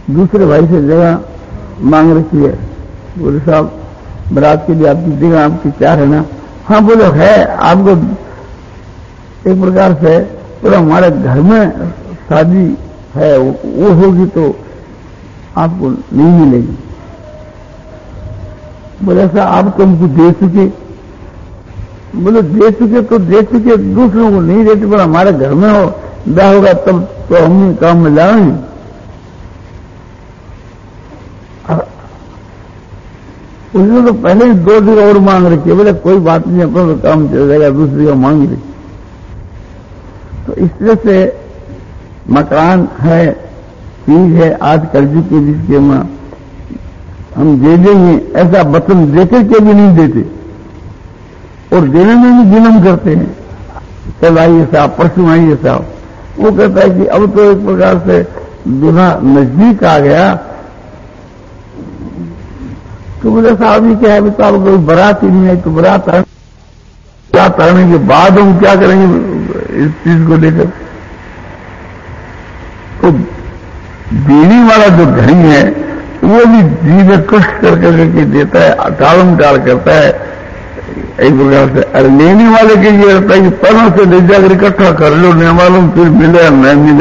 दूसरे भाई से जगह मांग रखी है। बोले साहब बारात के लिए आपकी जगह आपकी तैयार है ना? हाँ बोलो है। आपको एक प्रकार से तो हमारे घर में शादी है वो होगी तो आपको नहीं मिलेगी। बोले ऐसा आप तो हमको दे चुके। बोले दे चुके तो दे चुके, दूसरों को नहीं देते, पर हमारे घर में हो ब्याह होगा तब तो हम काम में जाएंगे। उसने तो पहले ही 2 जगह और मांग रखी है। बोले कोई बात नहीं, अपना तो काम चल जाएगा, दूसरी जगह मांग रही। तो इस तरह से मकान है, चीज है, आज कर्ज के जिसके मां हम दे देंगे ऐसा वचन देकर के भी नहीं देते, और देने में भी जुल्म करते हैं। कल आइए साहब, परसों आइए साहब। वो कहता है कि अब तो एक प्रकार से दूल्हा नजदीक आ गया। तो बोले साहब ये क्या है, तो आप कोई बारात ही नहीं आई, तो बारात आने के बाद हम क्या करेंगे इस चीज को लेकर? तो देने वाला जो धनी है वो भी जी में कष्ट कर करके देता है, टालम टाल करता है एक प्रकार से। अरे लेने वाले के ये रहता है कि पहले से ले जाकर इकट्ठा कर लो, नहीं मालूम फिर मिले या नहीं मिले।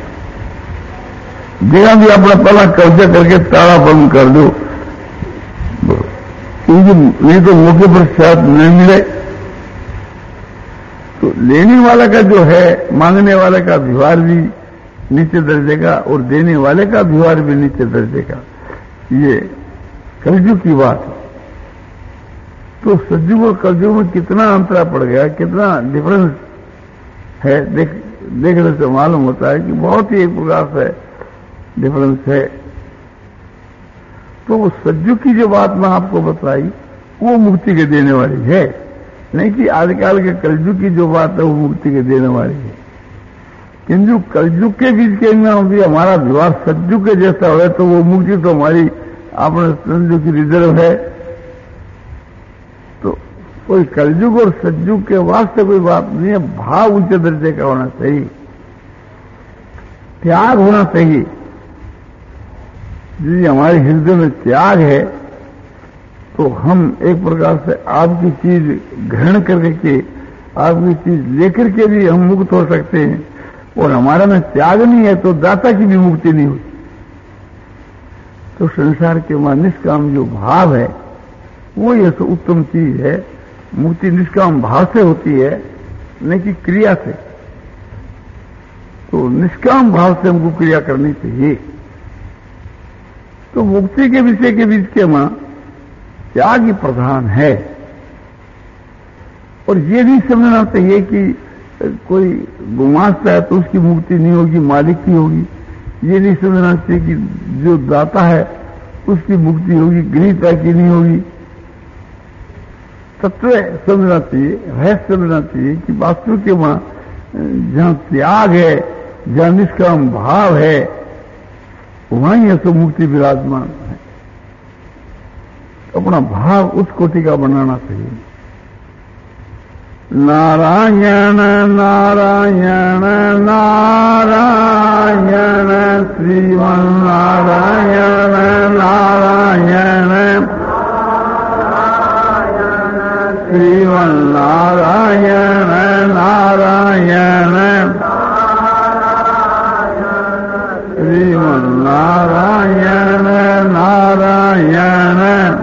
जगह भी अपना पहला कब्जा करके ताला बंद कर दो, क्योंकि नहीं तो मौके पर शायद नहीं मिले। तो लेने वाला का जो है, मांगने वाले का व्यवहार भी नीचे दर्जे का और देने वाले का व्यवहार भी नीचे दर्जे का, ये कलयुग की बात है। तो सतयुग और कलयुग में कितना अंतरा पड़ गया, कितना डिफरेंस है, देखने से मालूम होता है कि बहुत ही एक प्रकार से डिफरेंस है। तो सतयुग की जो बात मैं आपको बताई वो मुक्ति के देने वाली है, नहीं कि आजकल के कलयुग की जो बात है वो मुक्ति के देने वाली है। किंतु कलयुग के बीच के अंदर भी हमारा व्यवहार सतयुग के जैसा हो तो वो मुक्ति तो हमारी आपने समझो की रिजर्व है। तो कोई कलयुग और सतयुग के वास्ते कोई बात नहीं है, भाव ऊंचे दर्जे का होना चाहिए, त्याग होना चाहिए। यदि हमारे हृदय में त्याग है तो हम एक प्रकार से आपकी चीज ग्रहण करके, आपकी चीज लेकर के भी हम मुक्त हो सकते हैं। और हमारा में त्याग नहीं है तो दाता की भी मुक्ति नहीं होती। तो संसार के वहां निष्काम जो भाव है वो ये तो उत्तम चीज है। मुक्ति निष्काम भाव से होती है, नहीं कि क्रिया से। तो निष्काम भाव से हमको क्रिया करनी चाहिए। तो मुक्ति के विषय के बीच के मां त्याग ही प्रधान है। और ये नहीं समझना चाहिए कि कोई गुमास्ता है तो उसकी मुक्ति नहीं होगी, मालिक की होगी। ये नहीं समझना चाहिए कि जो दाता है उसकी मुक्ति होगी, गृहीता की नहीं होगी। तत्व समझना चाहिए, रहस्य समझना चाहिए कि वास्तव के वहां जहां त्याग है, जहां निष्काम भाव है, वहां ही तो मुक्ति विराजमान है। अपना भाव उस कोटि का बनाना चाहिए। नारायण नारायण नारायण श्रीमन नारायण नारायण श्रीमन नारायण नारायण श्रीमन नारायण नारायण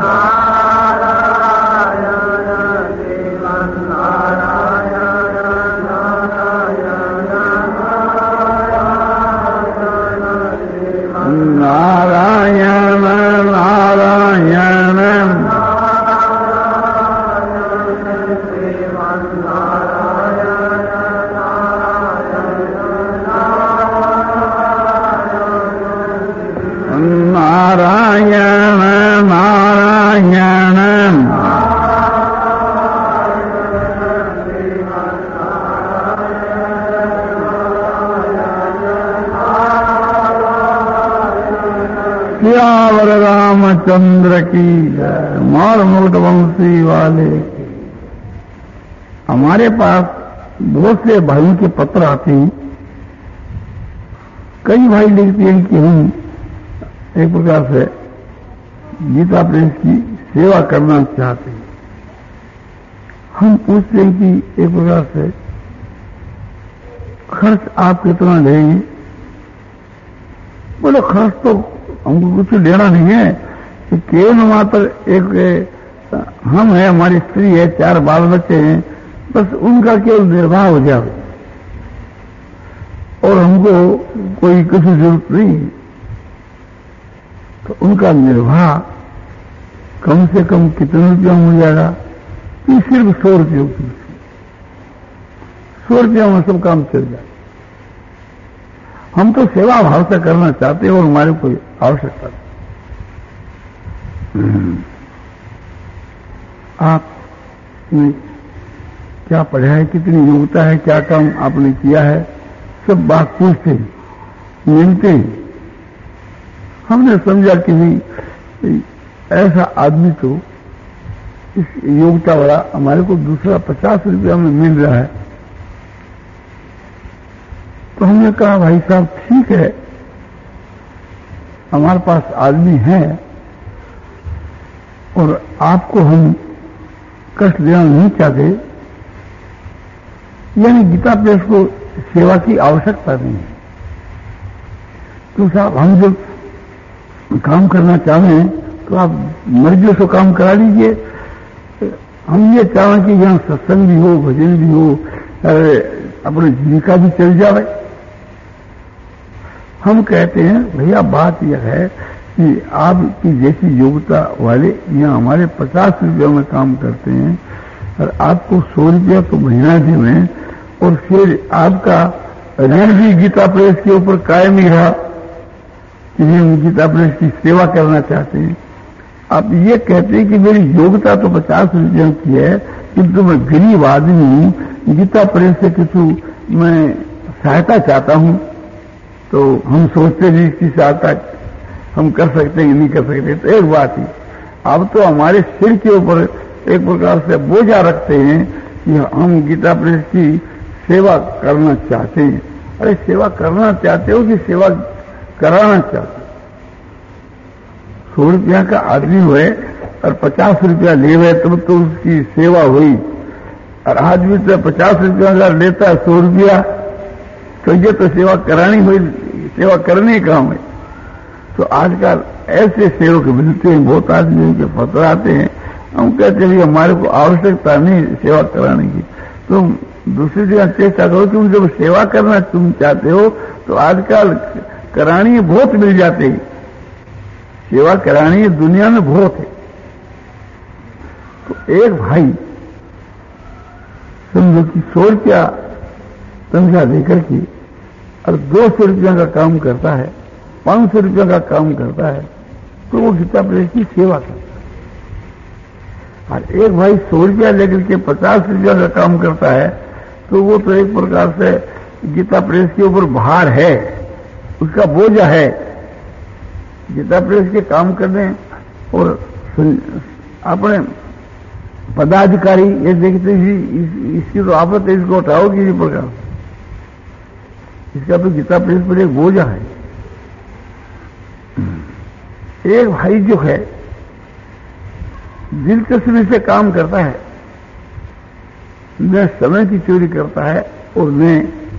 नारायण नारायण नारायण नारायण सियावर रामचंद्र की मार मुकुट वंशी वाले। हमारे पास बहुत से भाइयों के पत्र आते हैं। कई भाई लिखते हैं कि हम एक प्रकार से गीता प्रेस की सेवा करना चाहते हैं। हम पूछते हैं कि एक प्रकार से खर्च आप कितना लेंगे? बोले खर्च तो हमको कुछ लेना नहीं है, कि केवल मात्र एक हम है, हमारी स्त्री है, 4 बाल बच्चे हैं, बस उनका केवल निर्वाह हो जाए और हमको कोई कुछ जरूरत नहीं है। तो उनका निर्वाह कम से कम कितने रुपया हो जाएगा? कि सिर्फ 100 रुपयों की, 100 रुपया में सब काम चल जाए। हम तो सेवा भाव से करना चाहते हैं और हमारे कोई आवश्यकता नहीं। आपने क्या पढ़ा है, कितनी योग्यता है, क्या काम आपने किया है, सब बात पूछते हैं, मिलते हैं। हमने समझा कि भी ऐसा आदमी तो इस योग्यता वाला हमारे को दूसरा 50 रुपया में मिल रहा है। तो हमने कहा भाई साहब ठीक है, हमारे पास आदमी है और आपको हम कष्ट देना नहीं चाहते, यानी गीता प्रेस को सेवा की आवश्यकता नहीं है। तो साहब हम जब काम करना चाहें तो आप मर्जियों से काम करा लीजिए। हम ये चाहें कि यहाँ सत्संग भी हो, भजन भी हो, अपनी जीविका भी चल जाए। हम कहते हैं भैया बात यह है कि आपकी जैसी योग्यता वाले यहाँ हमारे 50 रुपया में काम करते हैं और आपको 100 रुपया तो महीना दें, और फिर आपका ऋण भी गीता प्रेस के ऊपर कायम ही रहा कि हम गीता प्रेस की सेवा करना चाहते हैं। आप ये कहते हैं कि मेरी योग्यता तो 50 रुपया की है, किंतु मैं गरीब आदमी हूं, गीता प्रेस से कुछ मैं सहायता चाहता हूं। तो हम सोचते हैं इसकी सहायता हम कर सकते हैं, नहीं कर सकते। तो एक बात ही, अब तो हमारे सिर के ऊपर एक प्रकार से बोझा रखते हैं कि हम गीता प्रेस की सेवा करना चाहते हैं। अरे सेवा करना चाहते हो कि सेवा कराना चाहते हो? 100 रुपया का आदमी हुए और 50 रुपया ले हुए तब तो उसकी सेवा हुई, और आदमी तो 50 रुपया अगर लेता है 100 रुपया, तो ये तो सेवा करानी हुई, सेवा करने का है। तो आजकल ऐसे सेवक मिलते हैं, बहुत आदमी के पत्र आते हैं, हम कहते हैं हमारे को आवश्यकता नहीं सेवा कराने की। तो दूसरी जगह चेष्टा करो कि जब सेवा करना तुम चाहते हो तो आजकल करानी बहुत मिल जाते हैं, सेवा करानी दुनिया में बहुत है। तो एक भाई समझो कि 100 रुपया तनख्वाह देकर के और 200 रुपया का काम करता है, 500 रुपया का काम करता है, तो वो गीता प्रेस की सेवा करता है। और एक भाई 100 रुपया लेकर के 50 रुपया का काम करता है, तो वो तो एक प्रकार से गीता प्रेस के ऊपर भार है, उसका बोझा है। गीता प्रेस के काम करने और अपने पदाधिकारी ये देखते ही इसकी तो आफत है, इसको उठाओ किसी प्रकार, इसका तो गीता प्रेस पर एक बोझा है। एक भाई जो है दिलचस्पी से काम करता है, न समय की चोरी करता है और न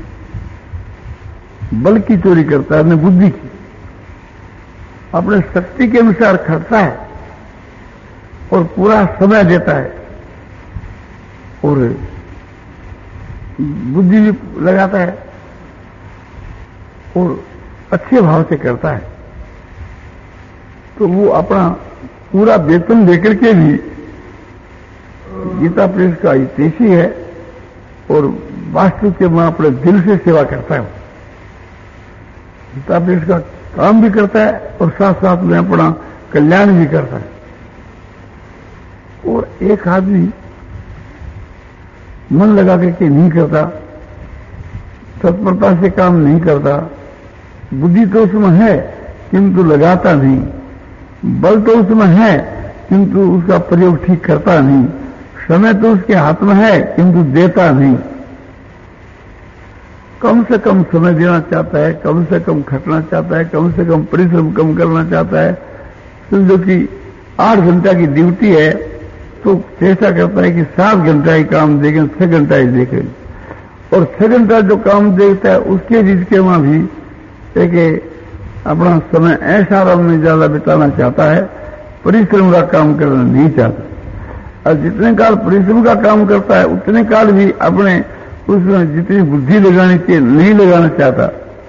बल की चोरी करता है, न बुद्धि की, अपने शक्ति के अनुसार खर्चता है और पूरा समय देता है और बुद्धि भी लगाता है और अच्छे भाव से करता है। तो वो अपना पूरा वेतन लेकर के भी गीता प्रेस का हितैषी है और वास्तविक में अपने दिल से सेवा करता है। गीता प्रेस का काम भी करता है और साथ साथ में अपना कल्याण भी करता है। और एक आदमी मन लगा करके नहीं करता, तत्परता से काम नहीं करता, बुद्धि तो उसमें है किंतु लगाता नहीं, बल तो उसमें है किंतु उसका प्रयोग ठीक करता नहीं, समय तो उसके हाथ में है किंतु देता नहीं, कम से कम समय देना चाहता है, कम से कम खटना चाहता है, कम से कम परिश्रम कम करना चाहता है। समझो कि 8 घंटा की ड्यूटी है तो चेष्टा करता है कि 7 घंटा ही काम देखें, 6 घंटा ही देखें। और 6 घंटा जो काम देखता है उसके बीच के वहां भी एक अपना समय ऐसा आराम में ज्यादा बिताना चाहता है, परिश्रम का काम करना नहीं चाहता। और जितने काल परिश्रम का काम करता है उतने काल भी अपने उसमें जितनी बुद्धि लगानी चाहिए नहीं लगाना चाहता।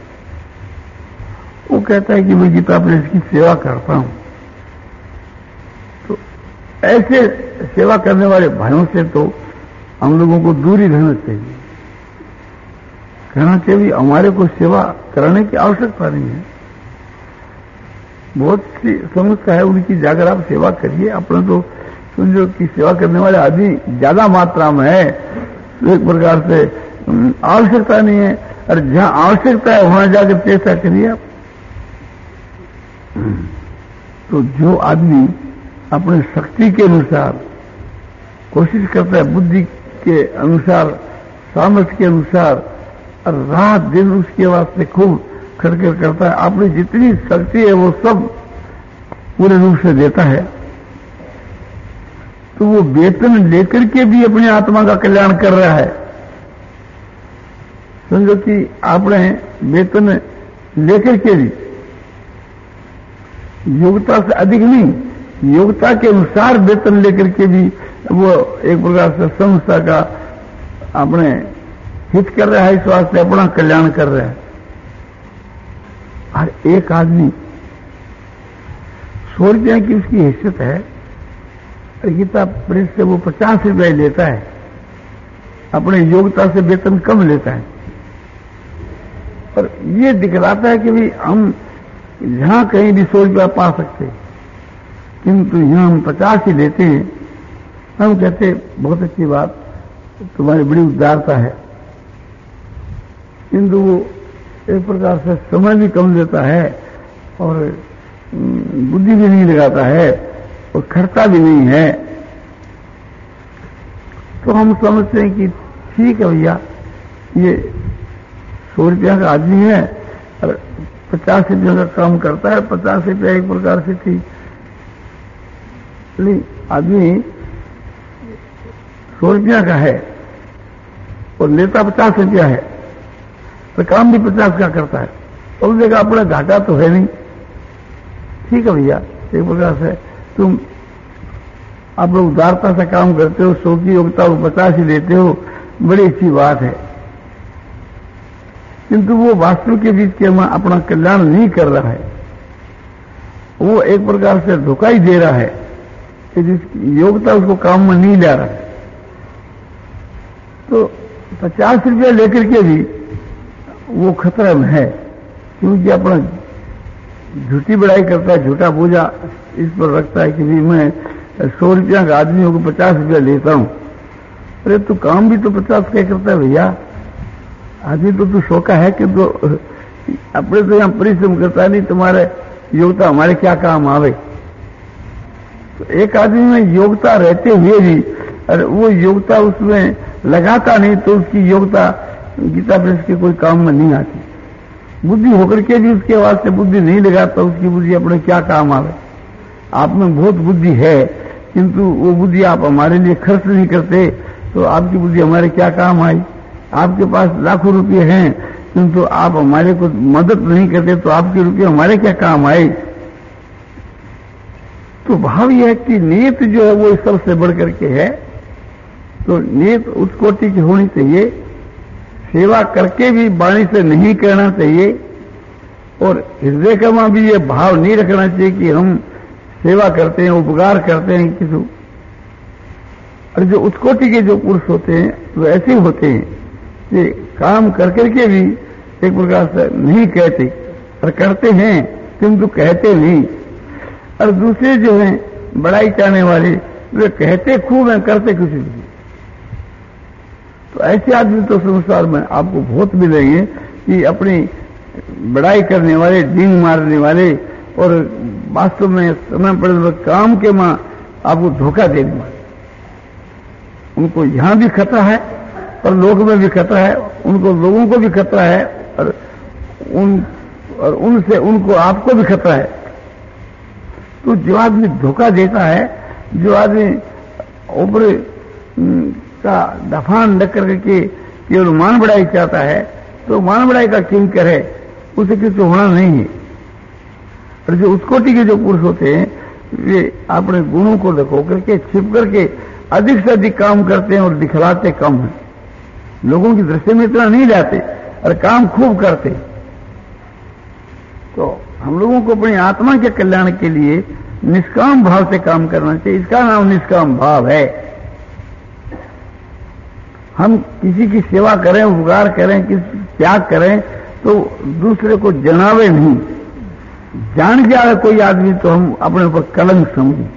वो कहता है कि मैं गीता प्रेस की सेवा करता हूं। तो ऐसे सेवा करने वाले भाइयों से तो हम लोगों को दूर ही रहना चाहिए। कहना चाहिए हमारे को सेवा करने की आवश्यकता नहीं है। बहुत सी समस्या है उनकी, जाकर आप सेवा करिए। अपने तो समझो कि सेवा करने वाले आदमी ज्यादा मात्रा में है, एक प्रकार से आवश्यकता नहीं है। और जहां आवश्यकता है वहां जाकर चेष्टा करिए आप। तो जो आदमी अपने शक्ति के अनुसार कोशिश करता है, बुद्धि के अनुसार, सामर्थ्य के अनुसार, और रात दिन उसके वास्ते खूब खड़खड़ करता है, अपनी जितनी शक्ति है वो सब पूरे रूप से देता है, तो वो वेतन लेकर के भी अपनी आत्मा का कल्याण कर रहा है। समझो कि आपने वेतन लेकर के भी योग्यता से अधिक नहीं, योग्यता के अनुसार वेतन लेकर के भी वो एक प्रकार से संस्था का अपने हित कर रहा है, इस वास्ते अपना कल्याण कर रहा है। और एक आदमी 100 रुपया की उसकी हैसियत है, गीता प्रेस से वो 50 रुपया लेता है, अपने योग्यता से वेतन कम लेता है। और ये दिखलाता है कि भाई हम जहां कहीं भी 100 रुपया पा सकते, किंतु यहां हम 50 ही लेते हैं। हम कहते बहुत अच्छी बात, तुम्हारी बड़ी उदारता है, किंतु वो एक प्रकार से समय भी कम देता है और बुद्धि भी नहीं लगाता है और खर्चा भी नहीं है। तो हम समझते हैं कि ठीक है भैया, ये 100 रुपया का आदमी है और 50 रुपया का काम करता है, 50 रुपया एक प्रकार से ठीक। नहीं, आदमी 100 रुपया का है और लेता 50 रुपया है, तो काम भी 50 का करता है, तो उस जगह अपना घाटा तो है नहीं। ठीक है भैया, एक प्रकार से तुम आप लोग उदारता से काम करते हो, 100 की योग्यता वो 50 ही लेते हो, बड़ी अच्छी बात है, किंतु वो वास्तव के बीच के में अपना कल्याण नहीं कर रहा है। वो एक प्रकार से धोखा ही दे रहा है कि जिसकी योग्यता उसको काम में नहीं ला रहा है। तो 50 रुपया लेकर के भी वो खतरा में है, क्योंकि अपना झूठी बड़ाई करता है, झूठा बोझा इस पर रखता है कि भी मैं 100 रुपया का आदमी होकर 50 रुपया लेता हूं। अरे तू काम भी तो 50 का करता है भैया, आदमी तो तू 100 का है कि तो अपने तो यहां परिश्रम करता नहीं, तुम्हारे योग्यता हमारे क्या काम आवे। तो एक आदमी में योग्यता रहते हुए भी अरे वो योग्यता उसमें लगाता नहीं, तो उसकी योग्यता गीता प्रेस के कोई काम में नहीं आती। बुद्धि होकर के भी उसके वास्ते बुद्धि नहीं लगाता, उसकी बुद्धि अपने क्या काम आवे। आप में बहुत बुद्धि है, किंतु वो बुद्धि आप हमारे लिए खर्च नहीं करते, तो आपकी बुद्धि हमारे क्या काम आई। आपके पास लाखों रुपये हैं, किंतु आप हमारे को मदद नहीं करते, तो आपके रुपये हमारे क्या काम आए। तो भाव यह है कि नीयत जो है वो सबसे बढ़ करके है। तो नीयत उस कोटि की होनी चाहिए, सेवा करके भी वाणी से नहीं करना चाहिए, और हृदय का में भी ये भाव नहीं रखना चाहिए कि हम सेवा करते हैं, उपकार करते हैं किसी। और जो उत्कोटि के जो पुरुष होते हैं वो ऐसे होते हैं कि काम कर करके भी एक प्रकार से नहीं कहते, और करते हैं किंतु कहते नहीं। और दूसरे जो हैं बड़ाई चाहने वाले, वे कहते खूब हैं, करते कुछ नहीं। तो ऐसे आदमी तो संसार में आपको बहुत मिलेंगे कि अपनी बड़ाई करने वाले, डींग मारने वाले, और वास्तव में समय पर काम के मां आपको धोखा देने वाले। उनको यहां भी खतरा है और लोक में भी खतरा है, उनको लोगों को भी खतरा है और उनसे उनको आपको भी खतरा है। तो जो आदमी धोखा देता है, जो आदमी ऊपर का दफान लग करके केवल मान बढ़ाई चाहता है, तो मान बढ़ाई का क्यों करे, उसे किसी होना नहीं है। और जो उस कोटि के जो पुरुष होते हैं, वे अपने गुणों को लुको करके छिप करके अधिक से अधिक काम करते हैं और दिखलाते कम है। लोगों की दृष्टि में इतना नहीं जाते और काम खूब करते। तो हम लोगों को अपनी आत्मा के कल्याण के लिए निष्काम भाव से काम करना चाहिए। इसका नाम निष्काम भाव है। हम किसी की सेवा करें, उपकार करें, किसी त्याग करें, तो दूसरे को जनावे नहीं। जान गया है कोई आदमी तो हम अपने ऊपर कलंक समझें।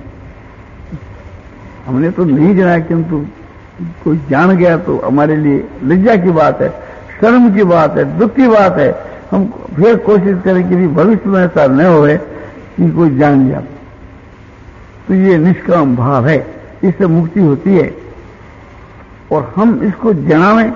हमने तो नहीं जाना, किंतु कोई जान गया तो हमारे लिए लज्जा की बात है, शर्म की बात है, दुख की बात है। हम फिर कोशिश करें कि भविष्य में ऐसा न होए कि कोई जान गया। तो ये निष्काम भाव है, इससे मुक्ति होती है। और हम इसको जनावें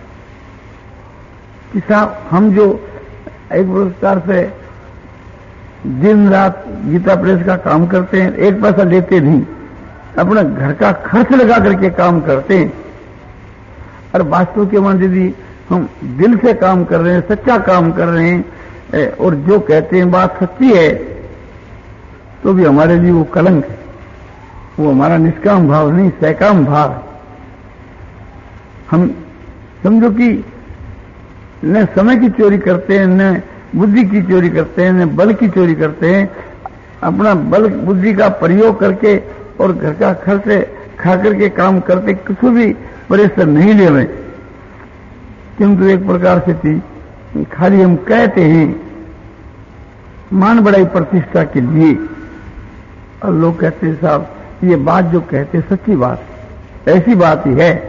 कि साहब हम जो एक प्रकार से दिन रात गीता प्रेस का काम करते हैं, एक पैसा लेते नहीं, अपना घर का खर्च लगा करके काम करते हैं। और वास्तव के मान यदि हम दिल से काम कर रहे हैं, सच्चा काम कर रहे हैं और जो कहते हैं बात सच्ची है, तो भी हमारे लिए वो कलंक है। वो हमारा निष्काम भाव नहीं, सकाम भाव है। हम समझो कि न समय की चोरी करते हैं, न बुद्धि की चोरी करते हैं, न बल की चोरी करते हैं। अपना बल बुद्धि का प्रयोग करके और घर का खर्च खा करके काम करते, किसी भी परिश्रम नहीं ले रहे। किंतु एक प्रकार से थी खाली हम कहते हैं मान बढ़ाई प्रतिष्ठा के लिए, और लोग कहते हैं साहब ये बात जो कहते सच्ची बात, ऐसी बात ही है।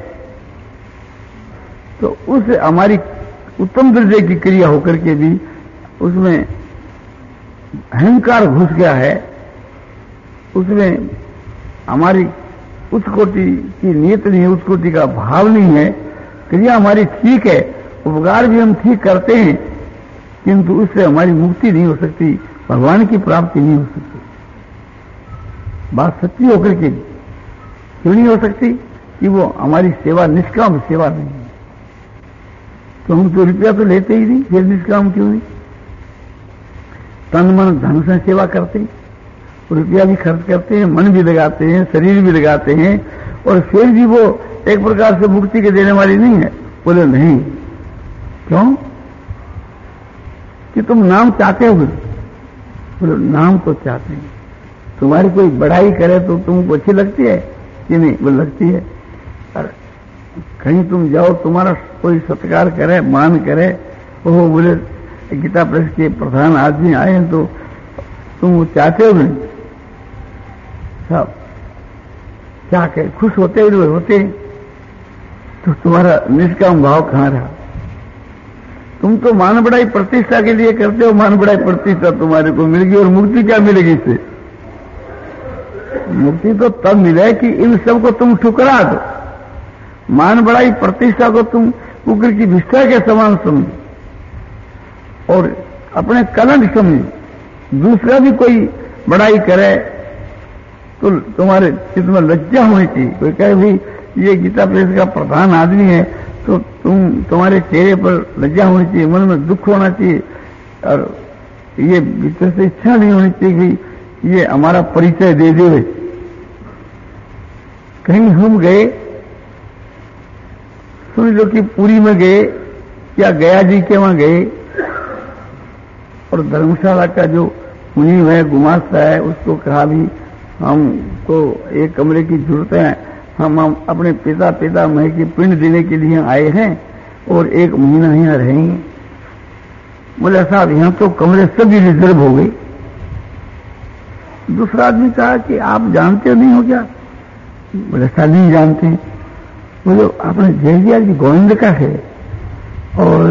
तो उस हमारी उत्तम दर्जे की क्रिया होकर के भी उसमें अहंकार घुस गया है, उसमें हमारी उस कोटि की नीयत नहीं है, उस कोटि का भाव नहीं है। क्रिया हमारी ठीक है, उपकार भी हम ठीक करते हैं, किंतु उससे हमारी मुक्ति नहीं हो सकती, भगवान की प्राप्ति नहीं हो सकती। बात सच्ची होकर के क्यों नहीं हो सकती कि वो हमारी सेवा निष्काम सेवा नहीं है। तो हम तो रुपया तो लेते ही नहीं, फिर निष्काम क्यों नहीं? तन मन धन से सेवा करते हैं, रुपया भी खर्च करते हैं, मन भी लगाते हैं, शरीर भी लगाते हैं, और फिर भी वो एक प्रकार से मुक्ति के देने वाली नहीं है। बोले नहीं, क्यों? कि तुम नाम चाहते हो? बोले नाम तो चाहते हैं। तुम्हारी कोई बढ़ाई करे तो तुमको अच्छी लगती है कि नहीं? वो लगती है। और कहीं तुम जाओ, तुम्हारा कोई सत्कार करे, मान करे, वो बोले गीता प्रेस के प्रधान आदमी आए हैं तो तुम चाहते हो नहीं? सब क्या कहे, खुश होते होते, तो तुम्हारा निष्काम भाव कहां रहा? तुम तो मान बढ़ाई प्रतिष्ठा के लिए करते हो, मान बढ़ाई प्रतिष्ठा तुम्हारे को मिल गई, और मुक्ति क्या मिलेगी इससे? मुक्ति तो तब मिले कि इन सब को तुम ठुकरा दो। मान बढ़ाई प्रतिष्ठा को तुम कुकर की विष्ठा के समान समझो और अपने कलंक समझो। दूसरा भी कोई बढ़ाई करे तो तुम्हारे चित्त में लज्जा होनी चाहिए। कोई कहे भाई ये गीता प्रेस का प्रधान आदमी है, तो तुम्हारे चेहरे पर लज्जा होनी चाहिए, मन में दुख होना चाहिए, और ये भीतर से इच्छा नहीं होनी चाहिए कि ये हमारा परिचय दे दे। कहीं हम गए, समझ लो कि पुरी में गए या गया जी के वहां गए, और धर्मशाला का जो मुनीम है, गुमास्ता है, उसको कहा भी हमको एक कमरे की जरूरत है, हम अपने पिता पितामह की पिंड देने के लिए आए हैं और 1 महीना यहां रहेंगे। बोले साहब यहां तो कमरे सभी रिजर्व हो गए। दूसरा आदमी कहा कि आप जानते हो नहीं हो क्या? बोले साहब नहीं जानते हैं। बोले आपने जयदिया जी गोविंद का है और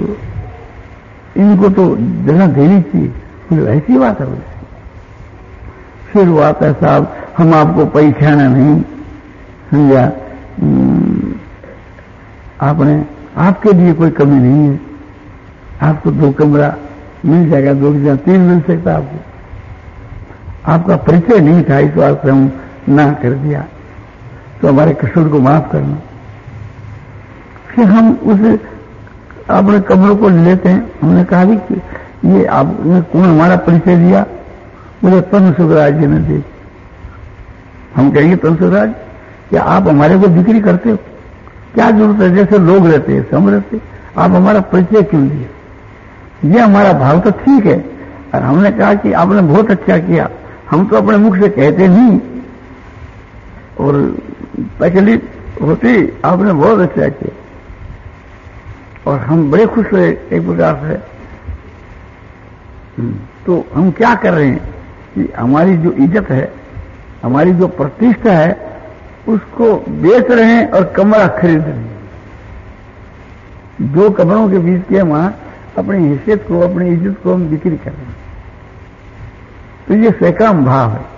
इनको तो जगह देनी चाहिए। बोले ऐसी बात है? बोले फिर वो आता है साहब हम आपको पहचाना नहीं, समझा, आपने आपके लिए कोई कमी नहीं है, आपको 2 कमरा मिल जाएगा, 2 की जगह 3 मिल सकता आपको। आपका परिचय नहीं था, इस बात से हम ना कर दिया, तो हमारे कसूर को माफ करना। फिर हम उस अपने कमरों को लेते हैं। हमने कहा कि ये आपने कौन हमारा परिचय दिया? मुझे तन सुखराज जी ने दी। हम कहेंगे तन सुखराज, क्या आप हमारे को बिक्री करते हो? क्या जरूरत है? जैसे लोग रहते हैं हम रहते, आप हमारा परिचय क्यों दिए? ये हमारा भाव तो ठीक है। और हमने कहा कि आपने बहुत अच्छा किया, हम तो अपने मुख से कहते नहीं और तकलीफ होती, आपने बहुत अच्छा किया और हम बड़े खुश हुए एक प्रकार से। तो हम क्या कर रहे हैं कि हमारी जो इज्जत है, हमारी जो प्रतिष्ठा है, उसको बेच रहे हैं और कमरा खरीद रहे हैं। 2 कमरों के बीच के वहां अपनी हैसियत को, अपनी इज्जत को हम बिक्री कर रहे हैं। तो ये सकाम भाव है।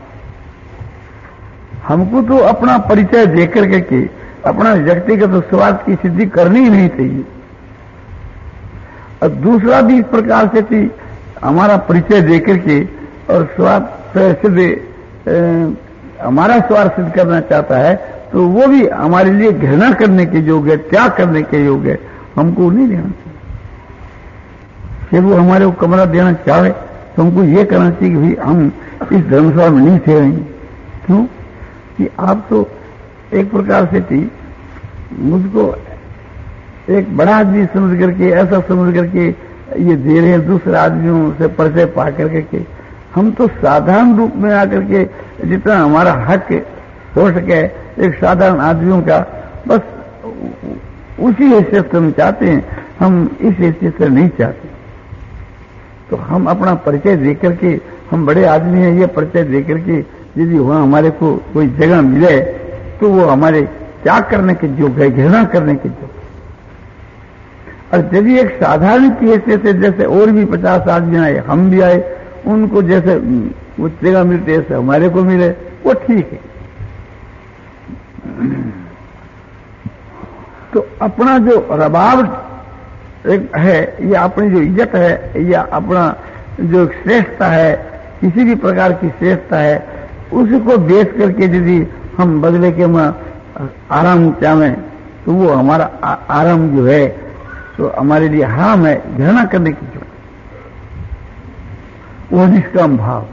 हमको तो अपना परिचय देकर के अपना व्यक्तिगत स्वार्थ की सिद्धि करनी ही नहीं चाहिए। और दूसरा भी इस प्रकार से कि हमारा परिचय देकर के और स्वार्थ सिद्ध हमारा स्वार्थ सिद्ध करना चाहता है, तो वो भी हमारे लिए घृणा करने के योग्य है, त्याग करने के योग्य है। हमको नहीं देना चाहिए। फिर वो हमारे को कमरा देना चाहे तो हमको ये करना चाहिए कि भाई हम इस धर्मसभा में नहीं थे रहेंगे। क्यों? कि आप तो एक प्रकार से थी, मुझको एक बड़ा आदमी समझ करके, ऐसा समझ करके ये दे रहे हैं दूसरे आदमियों से परिचय पा करके। हम तो साधारण रूप में आकर के जितना हमारा हक हो सके एक साधारण आदमियों का, बस उसी हैसियत से हम चाहते हैं, हम इस हैसियत से नहीं चाहते। तो हम अपना परिचय देकर के, हम बड़े आदमी हैं ये परिचय देकर के यदि वहां हमारे को कोई जगह मिले तो वो हमारे त्याग करने के योग्य है, घृणा करने के योग्य। और यदि एक साधारण की हैसियत से जैसे और भी 50 आदमी आए, हम भी आए, उनको जैसे वो जगह मिलती है जैसे हमारे को मिले, वो ठीक है। तो अपना जो रबाब एक है, या अपनी जो इज्जत है, या अपना जो श्रेष्ठता है, किसी भी प्रकार की श्रेष्ठता है, उसको बेच करके यदि हम बदले के में आराम चाहें तो वो हमारा आराम जो है तो हमारे लिए हराम है, घृणा करने की जो वो निष्काम भाव।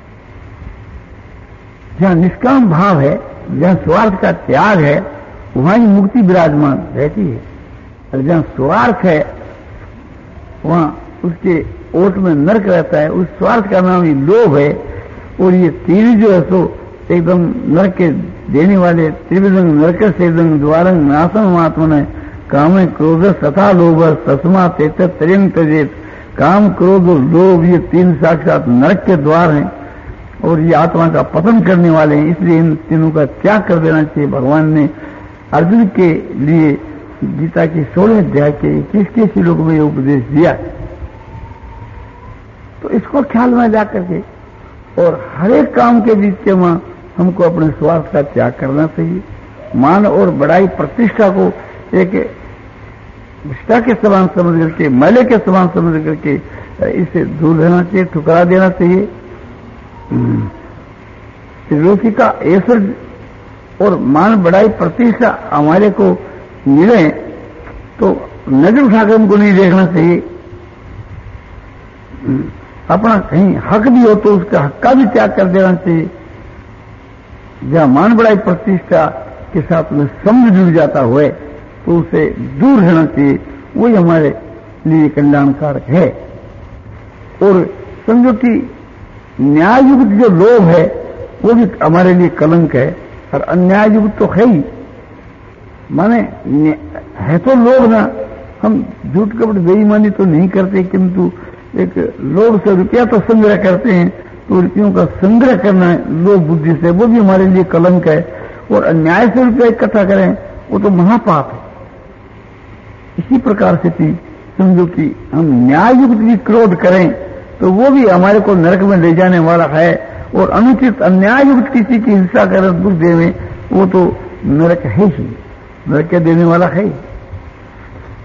जहां निष्काम भाव है, जहां स्वार्थ का त्याग है, वहां ही मुक्ति विराजमान रहती है। और जहां स्वार्थ है वहां उसके ओट में नरक रहता है। उस स्वार्थ का नाम ही लोभ है। और ये 3 जो है सो एकदम नरक के देने वाले, त्रिविधंग नरक से एकदम द्वारंग नाशम आत्मन काम क्रोध तथा लोभ तस्मा तेत त्रियंग तजेत। काम क्रोध और लोभ ये 3 साक्षात नरक के द्वार हैं और ये आत्मा का पतन करने वाले हैं। इसलिए इन तीनों का त्याग कर देना चाहिए। भगवान ने अर्जुन के लिए गीता की 16वें अध्याय के 21 श्लोक में ये उपदेश दिया। तो इसको ख्याल में ला करके और हर एक काम के बीच के वहां हमको अपने स्वार्थ का त्याग करना चाहिए। मान और बड़ाई प्रतिष्ठा को एक निष्ठा के समान समझ करके, मैले के समान समझ करके इससे दूर रहना चाहिए, ठुकरा देना चाहिए। त्रिलोकी का ऐश्वर्य और मान बड़ाई प्रतिष्ठा हमारे को मिले तो नजर उठाकर हमको नहीं देखना चाहिए। अपना कहीं हक भी हो तो उसका हक का भी त्याग कर देना चाहिए। जहां मान बड़ाई प्रतिष्ठा के साथ में समझ जुड़ जाता हुए तो उसे दूर रहना चाहिए। वही हमारे लिए कल्याणकारक है। और समझो कि न्याययुक्त जो लोभ है वो भी हमारे लिए कलंक है और अन्याययुक्त तो है ही। माने है तो लोभ ना, हम झूठ कपट बेईमानी तो नहीं करते, किंतु एक लोभ से रुपया तो संग्रह करते हैं। तो रुपयों का संग्रह करना लोभ बुद्धि से, वो भी हमारे लिए कलंक है। और अन्याय से रुपया इकट्ठा करें वो तो महापाप है। इसी प्रकार से भी समझो कि हम न्याययुक्त भी क्रोध करें तो वो भी हमारे को नरक में ले जाने वाला है। और अनुचित अन्याययुक्त किसी की हिंसा कर दुख देने वो तो नरक है ही, नरक के देने वाला है ही।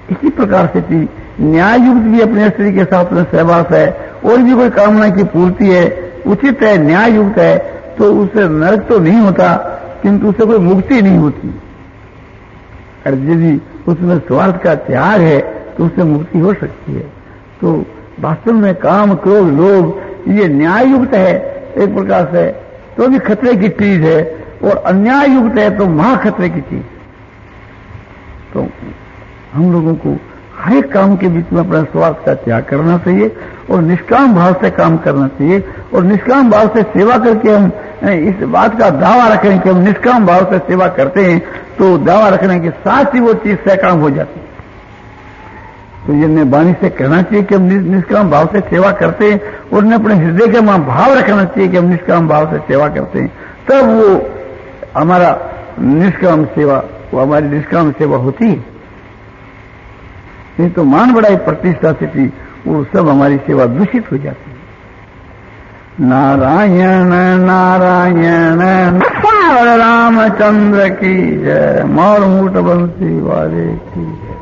इसी प्रकार से थी न्याय युक्त भी अपने स्त्री के साथ में सहवास है और भी कोई कामना की पूर्ति है, उचित है, न्याय युक्त है, तो उससे नरक तो नहीं होता, किंतु उससे कोई मुक्ति नहीं होती। और यदि उसमें स्वार्थ का त्याग है तो उससे मुक्ति हो सकती है। तो वास्तव में काम, क्रोध, लोभ ये न्याय युक्त है एक प्रकार से, तो भी खतरे की चीज है, और अन्याय युक्त है तो महा खतरे की चीज। तो हम लोगों को हर एक काम के बीच में अपना स्वार्थ का त्याग करना चाहिए और निष्काम भाव से काम करना चाहिए, और निष्काम भाव से सेवा करके हम इस बात का दावा रखें कि हम निष्काम भाव से सेवा करते हैं, तो दावा रखने के साथ ही वो चीज सकाम हो जाती है। तो ये वाणी से कहना चाहिए कि हम निष्काम भाव से सेवा करते हैं, और उन्हें अपने हृदय के वहां भाव रखना चाहिए कि हम निष्काम भाव से सेवा करते हैं, तब वो हमारा निष्काम सेवा, वो हमारी निष्काम सेवा होती है। नहीं तो मान बढ़ाई प्रतिष्ठा से थी, वो सब हमारी सेवा दूषित हो जाती है। नारायण नारायण रामचंद्र की जय, मोर मूठ बंसी वाले की जय।